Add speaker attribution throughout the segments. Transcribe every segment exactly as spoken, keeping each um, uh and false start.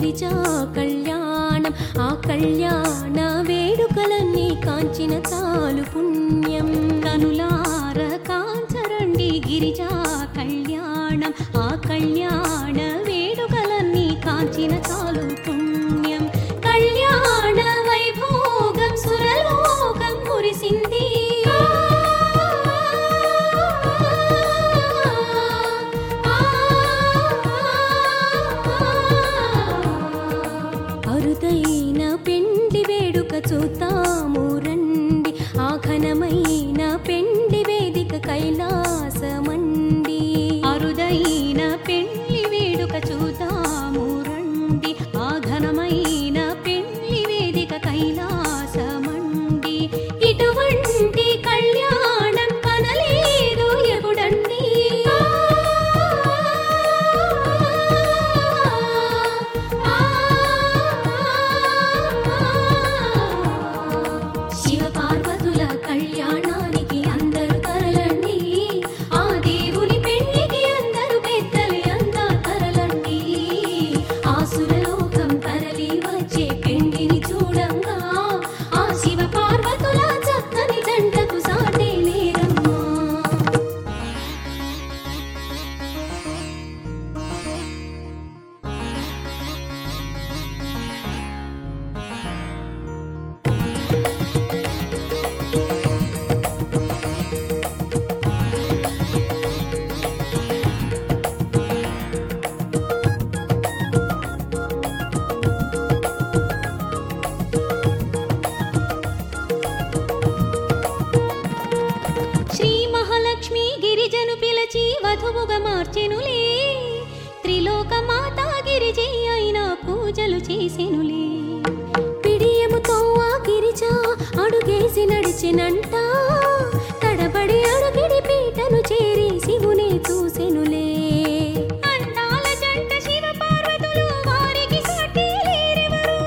Speaker 1: గిరిజా కళ్యాణం ఆ కళ్యాణ వేడుకలన్నీ కాంచిన చాలు పుణ్యం కనులార కాంచరండి గిరిజా కళ్యాణం ఆ కళ్యాణ వేడుకలన్నీ కాంచిన చాలు పుణ్యం కళ్యాణ వైభోగం సురలోకం మురిసింది అరుదైన పెండి వేడుక చూతాము రండి ఆ ఘనమైన పెండి వేదిక కైలాసమండి అరుదైన పెండి వేడుక చూతాము రండి ఆ ఘనమైన పెండి వేదిక కైలాసమండి ఇటువంటి కళ్యాణం కనలేదు ఎప్పుడండి శివ పార్వతుల కళ్యాణానికి అందరూ తరలండి ఆ దేవుని పెళ్లికి అందరూ పెద్దలు అంతా తరలండి ఆసురలోకం తరలి వచ్చే పెండిని చూడంగా ఆ శివ పార్వతుల చక్కని జంటకు సాటే లేరమ్మా శ్రీ మహాలక్ష్మి గిరిజను పిలచి వధువుగా మార్చెనులే త్రిలోక మాతా గిరిజే అయినా పూజలు చేసెనులే పిడియముతో ఆ గిరిజ అడుగేసి నడిచినంట తడబడి అడుగిడి పీటను చేరి శివునే చూసెనులే అందాల జంట శివ పార్వతులు వారికి సాటి లేరెవరు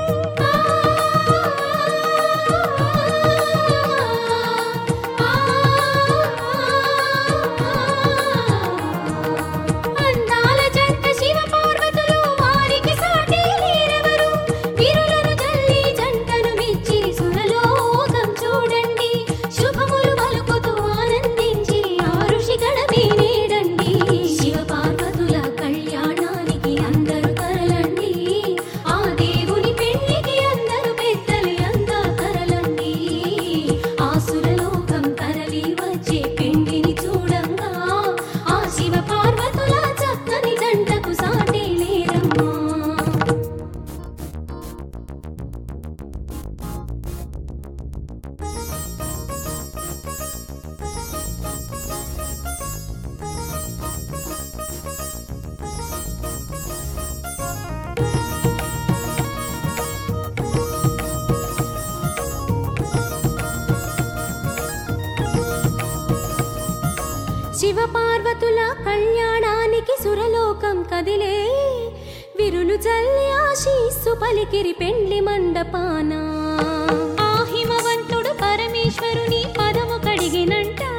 Speaker 1: అందాల జంట శివ పార్వతులు వారికి సాటి లేరెవరు విరులను జల్లి జంటను మెచ్చి సురలోకం చూడండి శుభములు పలుకుతూ ఆనందించి ఆ ఋషి గణమే నేడండి శివ పార్వతుల కళ్యాణానికి అందరూ తరలండి ఆ దేవుని పెళ్లికి అందరూ పెద్దలు అంతా తరలండి ఆసురలోకం తరలి వచ్చే పెండిని చూడంగా ఆ శివ పార్వతుల చక్కని జంటకు సాటే లేరమ్మా శివ పార్వతుల కళ్యాణానికి సురలోకం కదిలే విరులు జల్లి ఆశీస్సు పలికిరి పెండ్లి మండపాన ఆ హిమవంతుడు పరమేశ్వరుని పదము కడిగినంట